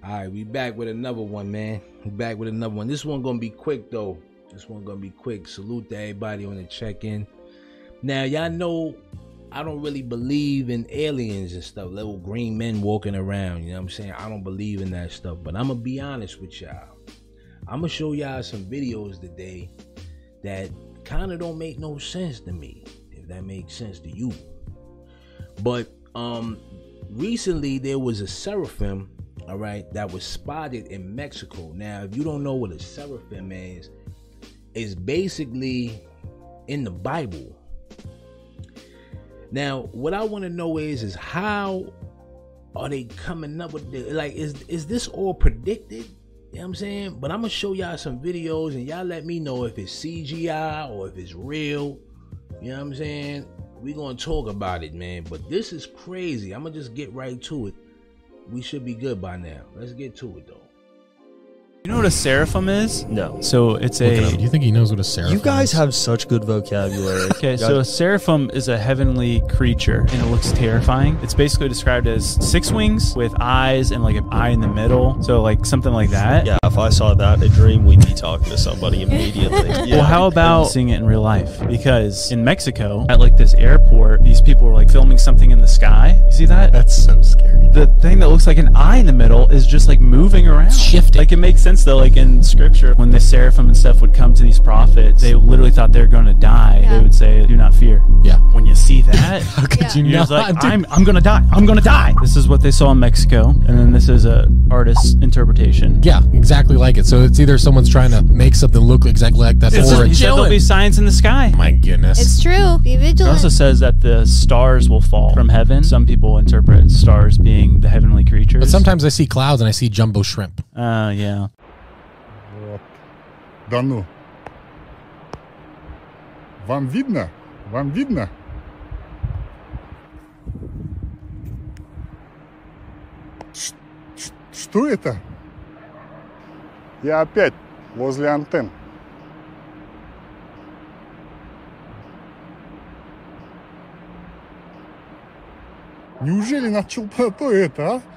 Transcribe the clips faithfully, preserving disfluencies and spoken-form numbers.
All right, we back with another one, man. We back with another one. This one gonna be quick though. This one gonna be quick. Salute to everybody on the check-in. Now, y'all know I don't really believe in aliens and stuff, little green men walking around. You know what I'm saying? I don't believe in that stuff. But I'm gonna be honest with y'all. I'm gonna show y'all some videos today that kind of don't make no sense to me, if that makes sense to you. But um, recently there was a seraphim, all right, that was spotted in Mexico. Now, if you don't know what a seraphim is, it's basically in the Bible. Now, what I want to know is, is how are they coming up with this? Like, is is this all predicted? You know what I'm saying? But I'm going to show y'all some videos and y'all let me know if it's C G I or if it's real. You know what I'm saying? We're going to talk about it, man. But this is crazy. I'm going to just get right to it. We should be good by now. Let's get to it, though. You know what a seraphim is? No. So it's a... Do you think he knows what a seraphim is? You guys have such good vocabulary. Okay, so a seraphim is a heavenly creature, and it looks terrifying. It's basically described as six wings with eyes and like an eye in the middle. So like something like that. Yeah, if I saw that in a dream, we'd be talking to somebody immediately. Yeah. Well, how about seeing it in real life? Because in Mexico, at like this airport, these people were like filming something in the sky. You see that? That's so scary. The thing that looks like an eye in the middle is just like moving around. It's shifting. Like it makes sense though, like in scripture, when the seraphim and stuff would come to these prophets, they literally thought they were going to die. Yeah. They would say, do not fear. Yeah. When you see that, How could Yeah. you you're not? just like, dude? I'm, I'm going to die. I'm going to die. This is what they saw in Mexico. And then this is a artist's interpretation. Yeah, exactly like it. So it's either someone's trying to make something look exactly like that, It's or he it's said there'll be signs in the sky. my goodness. It's true. Be It vigilant. also says that the stars will fall from heaven. Some people interpret stars being the heavenly creatures. But sometimes I see clouds and I see jumbo shrimp. Uh, yeah. Вот. Да ну. Вам видно? Вам видно? Ш- ш- Что это? Я опять возле антенн. Неужели начал то это, а?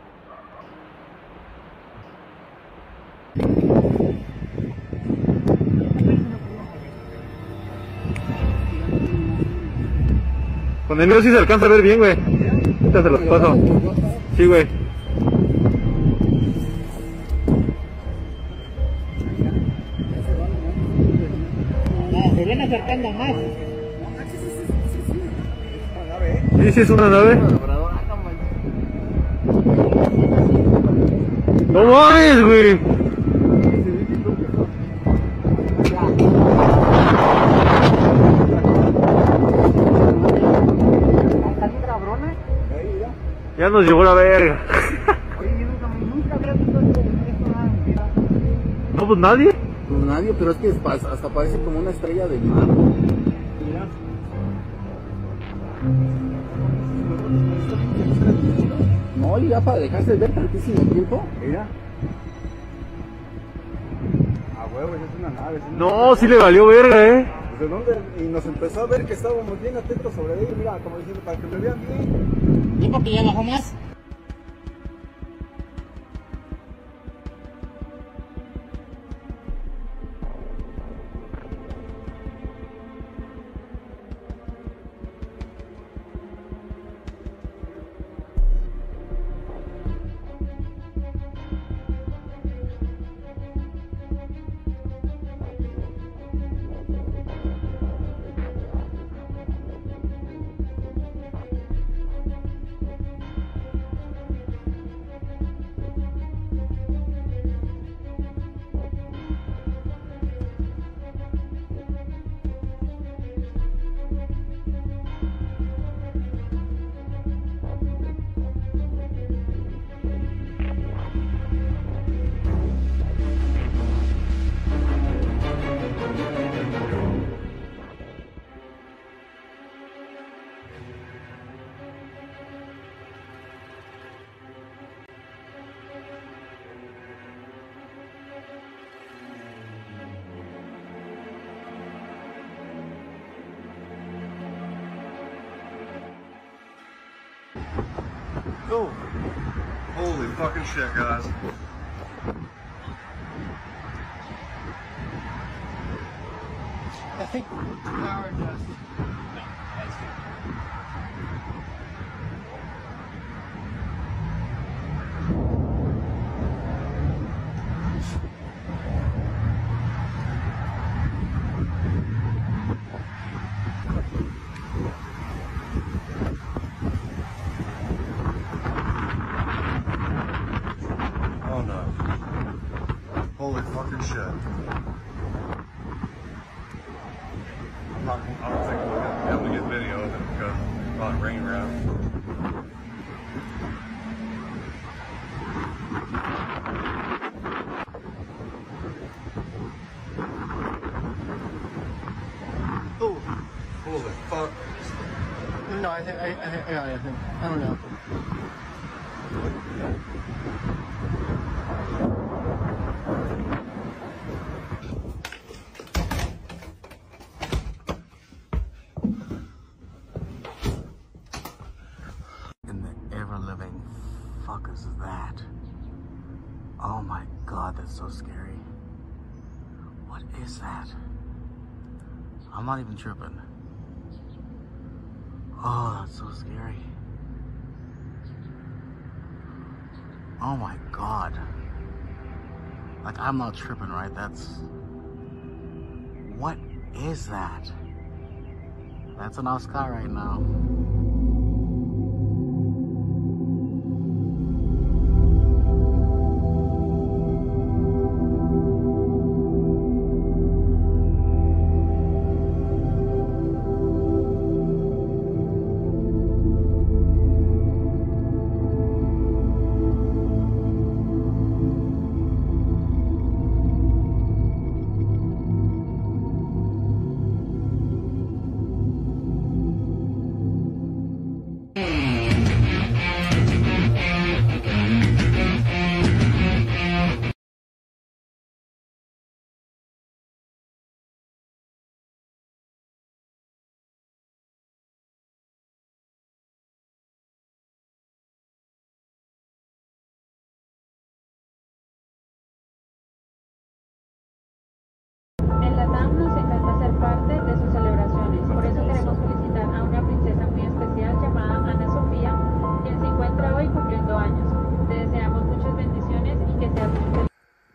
Con el mío sí se alcanza a ver bien, güey. Ahorita se los paso. Sí, güey. Se viene acercando más. Sí, sí es una nave. No mames, güey. Ya nos llevó la verga. No, pues nadie. Pues nadie, pero es que hasta parece como una estrella de mar. No, y ya para dejarse ver tantísimo tiempo. Mira. A huevo, es una nave. Es una No, nave. sí le valió verga, eh. ¿De dónde? Y nos empezó a ver que estábamos bien atentos sobre ellos. Mira, como diciendo, para que me vean bien. ¿Y porque ya bajó más? Holy fucking shit, guys. I think power just. Oh no. Holy fucking shit. I'm not, I don't think I'm gonna be able to get video of it because it's not raining around. Oh, Holy fuck. no, I think, I, I think, yeah, I think, I don't know. In the ever-living fuck is that? Oh my god, that's so scary. What is that? I'm not even tripping. Oh, that's so scary. Oh my god. Like, I'm not tripping, right? That's... What is that? That's in our sky right now. En Latam nos encanta ser parte de sus celebraciones, por eso queremos felicitar a una princesa muy especial llamada Ana Sofía, quien se encuentra hoy cumpliendo años. Te deseamos muchas bendiciones y que seas muy feliz.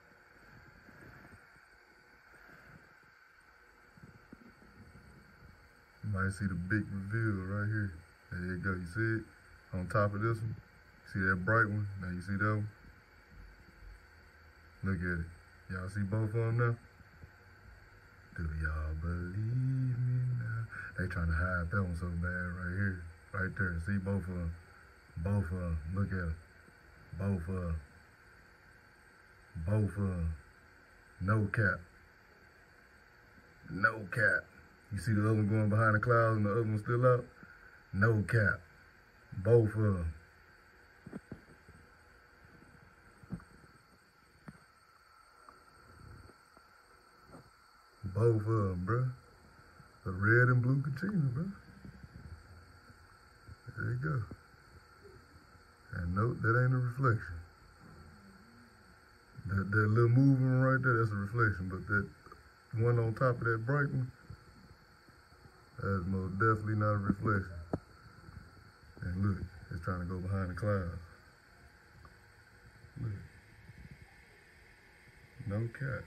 You might see the big reveal right here. There you go. You see it? On top of this one. See that bright one? Now you see that one? Look at it. Y'all see both of them now? Do y'all believe me now? They trying to hide that one so bad right here. Right there. See both of them. Both of them. Look at them. Both of them. Both of them. No cap. No cap. You see the other one going behind the clouds and the other one still out? No cap. Both of them. Both of them, bruh. The red and blue continue, bruh. There you go. And note, that ain't a reflection. That, that little movement right there, that's a reflection. But that one on top of that bright one, that's most definitely not a reflection. And look, it's trying to go behind the clouds. Look. No cap.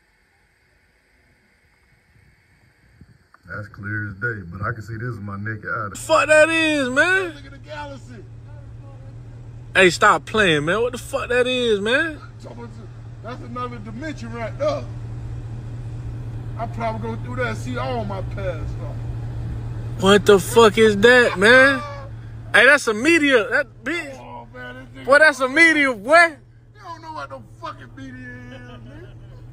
That's clear as day, but I can see this with my naked eye. Fuck that is, man. Look at the galaxy. Hey, stop playing, man. What the fuck that is, man? That's another dimension right there. I'm probably gonna do that and see all my past stuff. What the fuck is that, man? Hey, that's a meteor. That bitch. Oh, man, this Boy, that's a meteor, boy. You don't know what no fucking meteor is, man.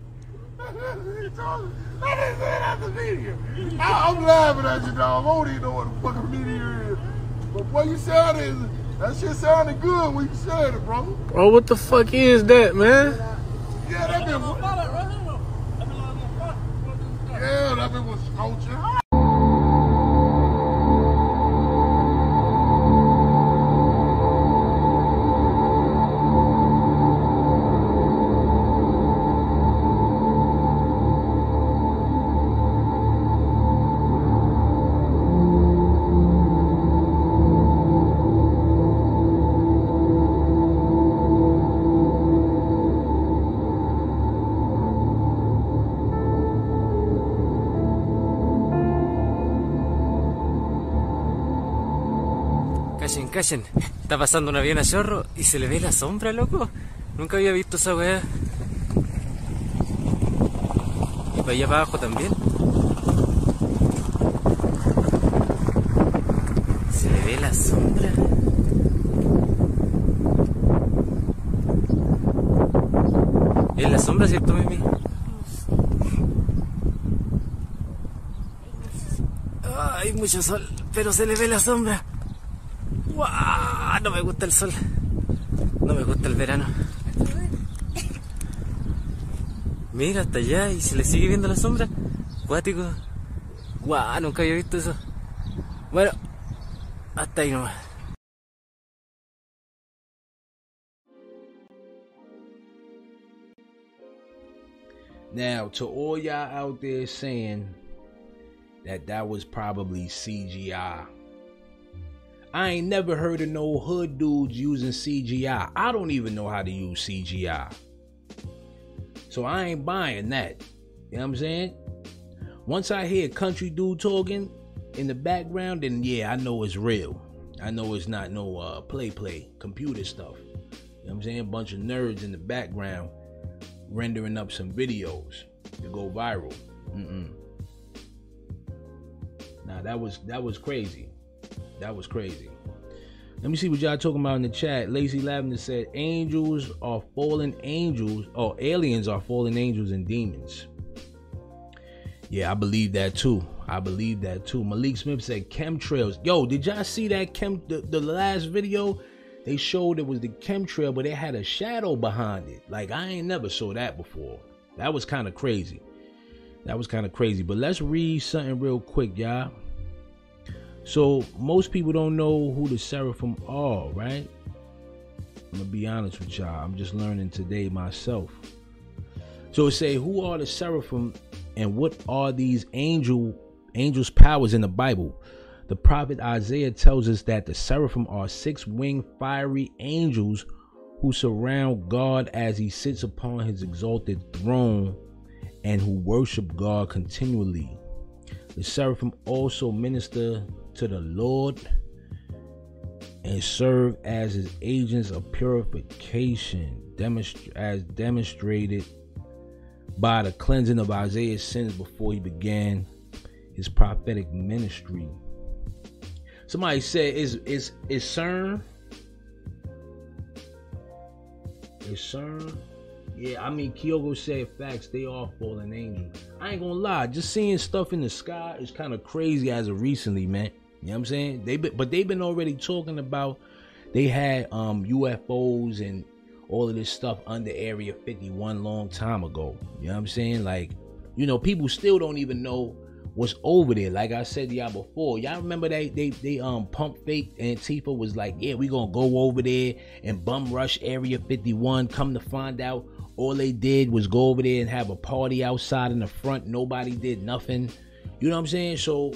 I didn't say that's a meteor. I, I'm laughing at you, dog. I don't even know what a fucking meteor is. But boy, you sounded, that shit sounded good when you said it, bro. Bro, what the fuck is that, man? Yeah, that been was, yeah, that been was scorching. Callen, callen. Está pasando un avión a chorro y se le ve la sombra, loco. Nunca había visto esa weá. Y para allá para abajo también. Se le ve la sombra. Es la sombra, ¿cierto, Mimi? Hay mucho sol, pero se le ve la sombra. ¡Guau! No me gusta el sol. No me gusta el verano. Mira, hasta allá y se le sigue viendo la sombra. Cuático. ¡Guau! Nunca había visto eso. Bueno, hasta ahí nomás. Now, to all y'all out there saying that that was probably C G I, I ain't never heard of no hood dudes using C G I. I don't even know how to use C G I. So I ain't buying that. You know what I'm saying? Once I hear a country dude talking in the background, then yeah, I know it's real. I know it's not no uh, play play computer stuff. You know what I'm saying? A bunch of nerds in the background rendering up some videos to go viral. Mm-mm. Nah, that was that was crazy. That was crazy. Let me see what y'all talking about in the chat. Lazy Lavender said angels are fallen angels, or aliens are fallen angels and demons. Yeah, I believe that too. I believe that too. Malik Smith said chemtrails. Yo, did y'all see that chem the, the last video? They showed it was the chemtrail, but it had a shadow behind it. Like, I ain't never saw that before. That was kind of crazy. That was kind of crazy. But let's read something real quick, y'all. So, most people don't know who the Seraphim are, right? I'm going to be honest with y'all. I'm just learning today myself. So, it say, who are the Seraphim and what are these angel angels' powers in the Bible? The prophet Isaiah tells us that the seraphim are six-winged fiery angels who surround God as he sits upon his exalted throne and who worship God continually. The seraphim also minister to the Lord and serve as his agents of purification, demonst- as demonstrated by the cleansing of Isaiah's sins before he began his prophetic ministry. Somebody said, is is is CERN? Is CERN? Yeah, I mean, Kyogo said facts. They are fallen angels. I ain't gonna lie. Just seeing stuff in the sky is kind of crazy as of recently, man. You know what I'm saying? They been, but they've been already talking about. They had um U F Os and all of this stuff under Area fifty-one long time ago. You know what I'm saying? Like, you know, people still don't even know what's over there. Like I said to y'all before, y'all remember they they they um pump fake and Antifa was like, yeah, we gonna go over there and bum rush Area fifty-one. Come to find out, all they did was go over there and have a party outside in the front. Nobody did nothing. You know what I'm saying? So,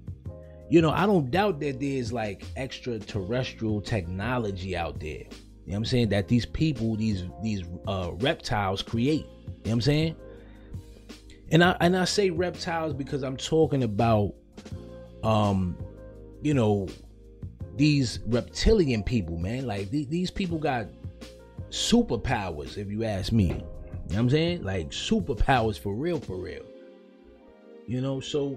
you know, I don't doubt that there's like extraterrestrial technology out there. You know what I'm saying? That these people, these these uh reptiles create. You know what I'm saying? And I and I say reptiles because I'm talking about, um, you know, these reptilian people, man. Like th- these people got superpowers, if you ask me. You know what I'm saying? Like superpowers for real, for real. You know, so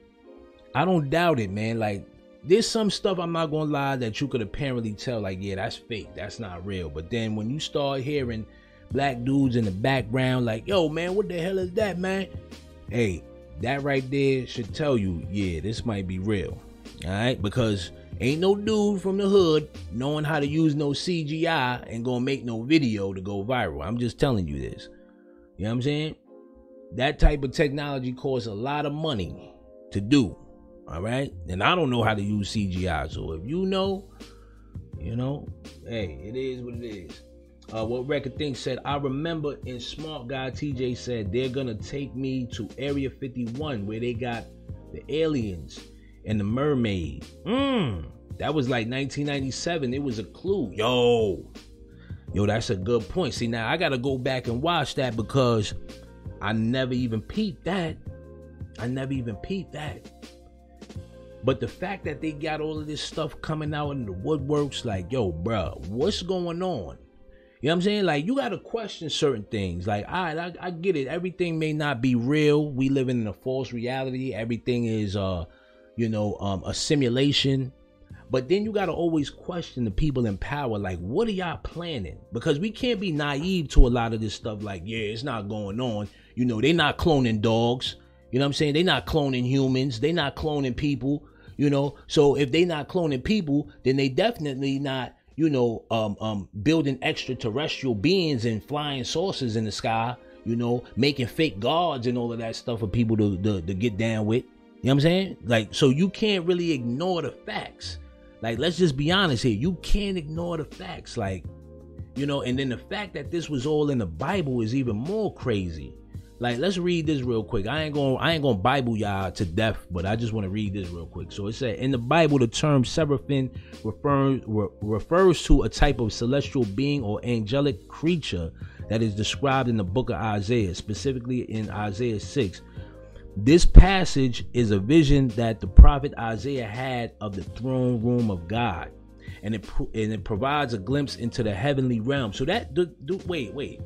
I don't doubt it, man. Like there's some stuff, I'm not gonna lie, that you could apparently tell, like, yeah, that's fake, that's not real. But then when you start hearing black dudes in the background like, yo, man, what the hell is that, man? Hey, that right there should tell you, yeah, this might be real. All right? Because ain't no dude from the hood knowing how to use no C G I and gonna make no video to go viral. I'm just telling you this. You know what I'm saying? That type of technology costs a lot of money to do. All right? And I don't know how to use C G I. So if you know, you know, hey, it is what it is. Uh, what Record Thing said, I remember in Smart Guy, T J said, they're going to take me to Area fifty-one where they got the aliens and the mermaid. Mm, that was like nineteen ninety-seven. It was a clue. Yo, yo, that's a good point. See, now I got to go back and watch that because I never even peeped that. I never even peeped that. But the fact that they got all of this stuff coming out in the woodworks, like, yo, bro, what's going on? You know what I'm saying? Like, you got to question certain things. Like, all right, I, I get it. Everything may not be real. We live in a false reality. Everything is, uh, you know, um, a simulation. But then you got to always question the people in power. Like, what are y'all planning? Because we can't be naive to a lot of this stuff. Like, yeah, it's not going on. You know, they're not cloning dogs. You know what I'm saying? They're not cloning humans. They're not cloning people. You know, so if they not cloning people, then they definitely not, you know, um, um, building extraterrestrial beings and flying saucers in the sky, you know, making fake gods and all of that stuff for people to, to, to get down with. You know what I'm saying? Like, so you can't really ignore the facts. Like, let's just be honest here. You can't ignore the facts. Like, you know, and then the fact that this was all in the Bible is even more crazy. Like, let's read this real quick. I ain't gonna, I ain't gonna Bible y'all to death, but I just want to read this real quick. So it said, in the Bible, the term seraphim refers re, refers to a type of celestial being or angelic creature that is described in the book of Isaiah, specifically in Isaiah six. This passage is a vision that the prophet Isaiah had of the throne room of God, and it and it provides a glimpse into the heavenly realm. So that, do, do, wait, wait.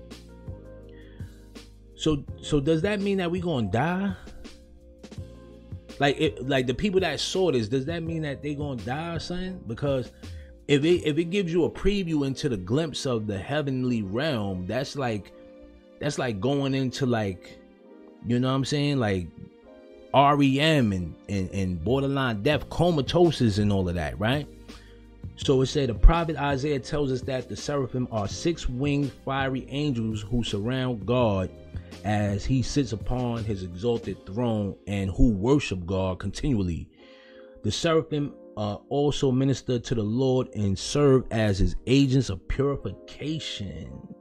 So, so does that mean that we gonna die? Like, it, like the people that saw this, does that mean that they gonna die or something? Because if it if it gives you a preview into the glimpse of the heavenly realm, that's like, that's like going into like, you know what I'm saying, like R E M and and, and borderline death, comatosis and all of that, right? So it said the prophet Isaiah tells us that the seraphim are six-winged fiery angels who surround God as he sits upon his exalted throne and who worship God continually. The seraphim uh, also minister to the Lord and serve as his agents of purification.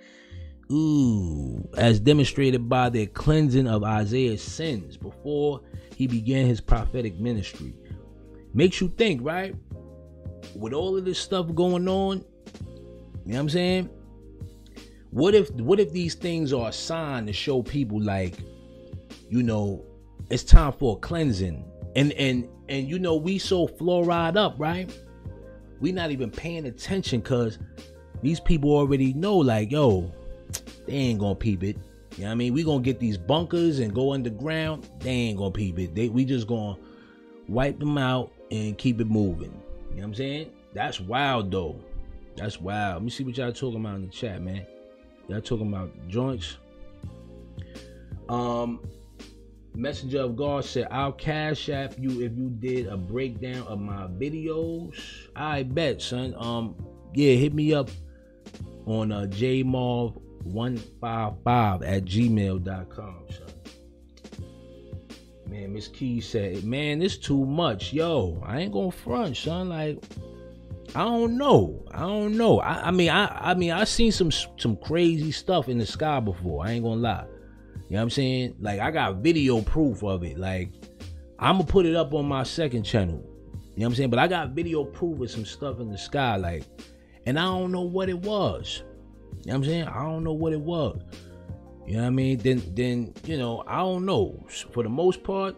Ooh, as demonstrated by their cleansing of Isaiah's sins before he began his prophetic ministry. Makes you think, right? With all of this stuff going on, you know what I'm saying? What if what if these things are a sign to show people, like, you know, it's time for a cleansing? And and and you know, we so fluoride up, right? We not even paying attention because these people already know, like, yo, they ain't gonna peep it. You know what I mean? We gonna get these bunkers and go underground. They ain't gonna peep it. They we just gonna wipe them out and keep it moving. You know what I'm saying? That's wild though. That's wild. Let me see what y'all talking about in the chat, man. Y'all talking about joints. Um, Messenger of God said, I'll cash app you if you did a breakdown of my videos. I bet, son. Um, yeah, hit me up on uh, j marv one five five at gmail dot com, son. Man, Miss Key said, man, this too much. Yo, I ain't gonna front, son. Like, I don't know. I don't know. I, I mean, I, I mean, I seen some some crazy stuff in the sky before. I ain't gonna lie. You know what I'm saying? Like, I got video proof of it. Like, I'm gonna put it up on my second channel. You know what I'm saying? But I got video proof of some stuff in the sky. Like, and I don't know what it was. You know what I'm saying? I don't know what it was. You know what I mean? Then, then you know, I don't know. For the most part,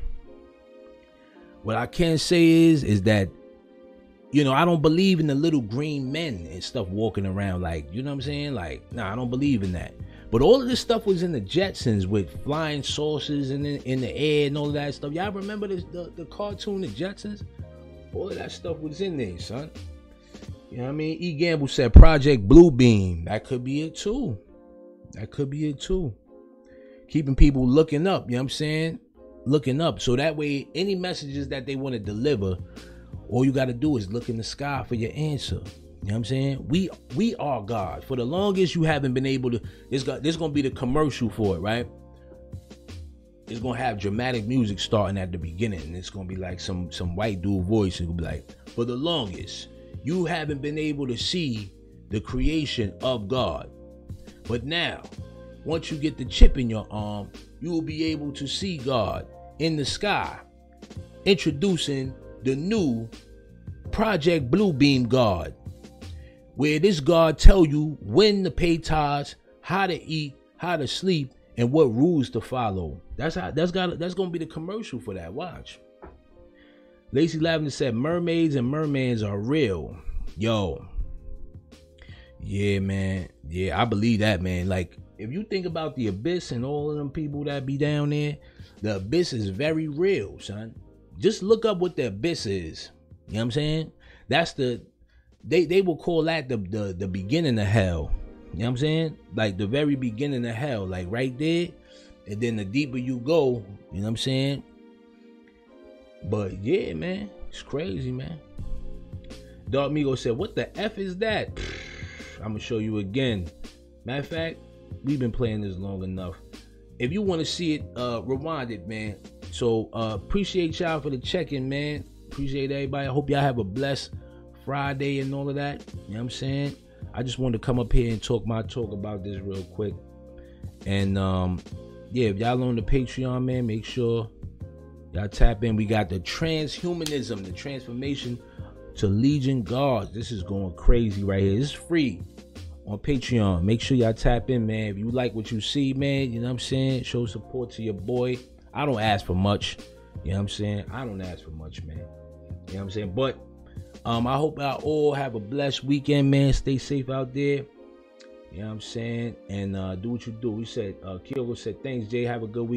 what I can say is, is that, you know, I don't believe in the little green men and stuff walking around, like, you know what I'm saying? Like, nah, I don't believe in that. But all of this stuff was in the Jetsons with flying saucers and in, in the air and all of that stuff. Y'all remember this, the, the cartoon, the Jetsons? All of that stuff was in there, son. You know what I mean? E. Gamble said Project Bluebeam. That could be it too. That could be it too. Keeping people looking up, you know what I'm saying? Looking up. So that way, any messages that they want to deliver, all you got to do is look in the sky for your answer. You know what I'm saying? We we are God. For the longest, you haven't been able to. There's got there's gonna be the commercial for it, right? It's gonna have dramatic music starting at the beginning, and it's gonna be like some some white dude voice. It'll be like, for the longest, you haven't been able to see the creation of God, but now, once you get the chip in your arm, you will be able to see God in the sky, introducing the new Project Bluebeam God, where this God tell you when to pay tithes, how to eat, how to sleep, and what rules to follow. That's how that's got that's gonna be the commercial for that. Watch. Lacey Lavender said mermaids and mermans are real. Yo. Yeah, man. Yeah, I believe that, man. Like, if you think about the abyss and all of them people that be down there, the abyss is very real, son. Just look up what the abyss is. You know what I'm saying? That's the, they, they will call that the, the, the beginning of hell. You know what I'm saying? Like the very beginning of hell, like right there. And then the deeper you go, you know what I'm saying? But yeah, man, it's crazy, man. Dark Migo said, what the F is that? I'm going to show you again. Matter of fact, we've been playing this long enough. If you want to see it, uh, rewind it, man. So uh, appreciate y'all for the check-in, man. Appreciate everybody. I hope y'all have a blessed Friday and all of that. You know what I'm saying? I just wanted to come up here and talk my talk about this real quick. And um, yeah, if y'all on the Patreon, man, make sure y'all tap in. We got the transhumanism, the transformation to Legion Guards. This is going crazy right here. This is free on Patreon. Make sure y'all tap in, man. If you like what you see, man, you know what I'm saying? Show support to your boy. I don't ask for much. You know what I'm saying? I don't ask for much, man. You know what I'm saying? But um, I hope y'all all have a blessed weekend, man. Stay safe out there. You know what I'm saying? And uh, do what you do. We said, uh, Kyogo said, thanks, Jay. Have a good week.